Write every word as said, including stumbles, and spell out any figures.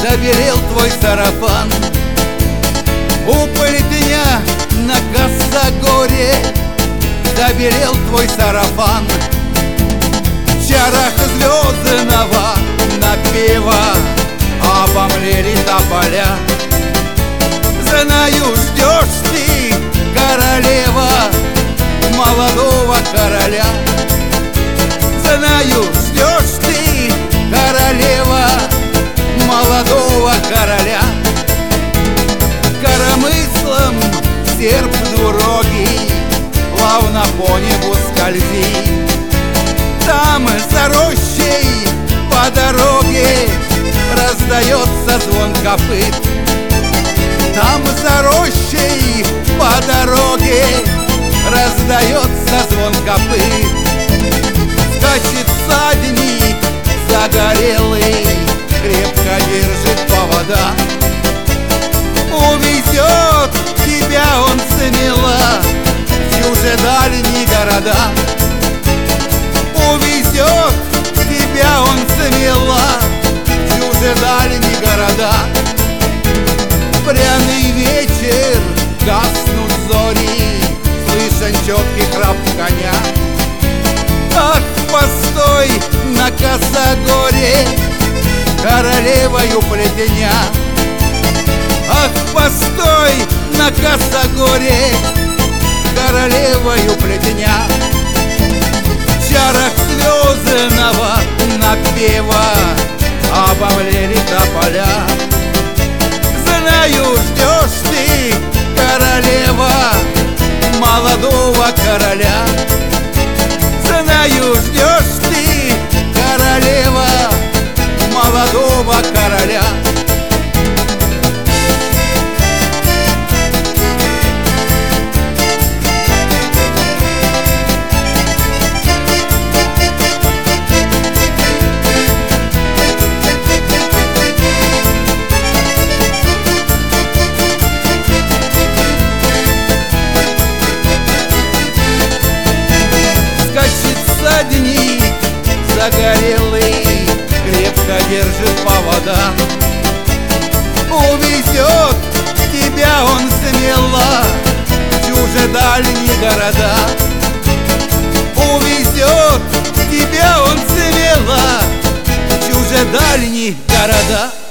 Забелел твой сарафан у плетня на косогоре. Забелел твой сарафан в чарах звездного напева. Обомлели тополя. Знаю, ждешь ты, королева, молодого короля. Знаю, ждешь ты, королева, молодого короля. Коромыслом серп двурогий плавно по небу скользи. Там за рощей по дороге раздается звон копыт. Там за рощей по дороге раздается звон копыт. Скачет всадник загорелый, крепко держит повода. Увезет тебя он смело в чуже дальние города. Увезет тебя он смело в чуже дальние города. Пряный вечер, гаснут зори, слышен четкий храп коня. Ах, постой на косогоре, королевою плетня. Ах, постой на косогоре, королевою плетня. В чарах звездного напева обомлели тополя. Знаю, ждешь ты, королева, молодого короля. Знаю, ждешь ты, королева, молодого короля. Всадник загорелый, крепко держит повода. Увезет тебя он смело в чуже дальние города. Увезет тебя он смело в чуже дальние города.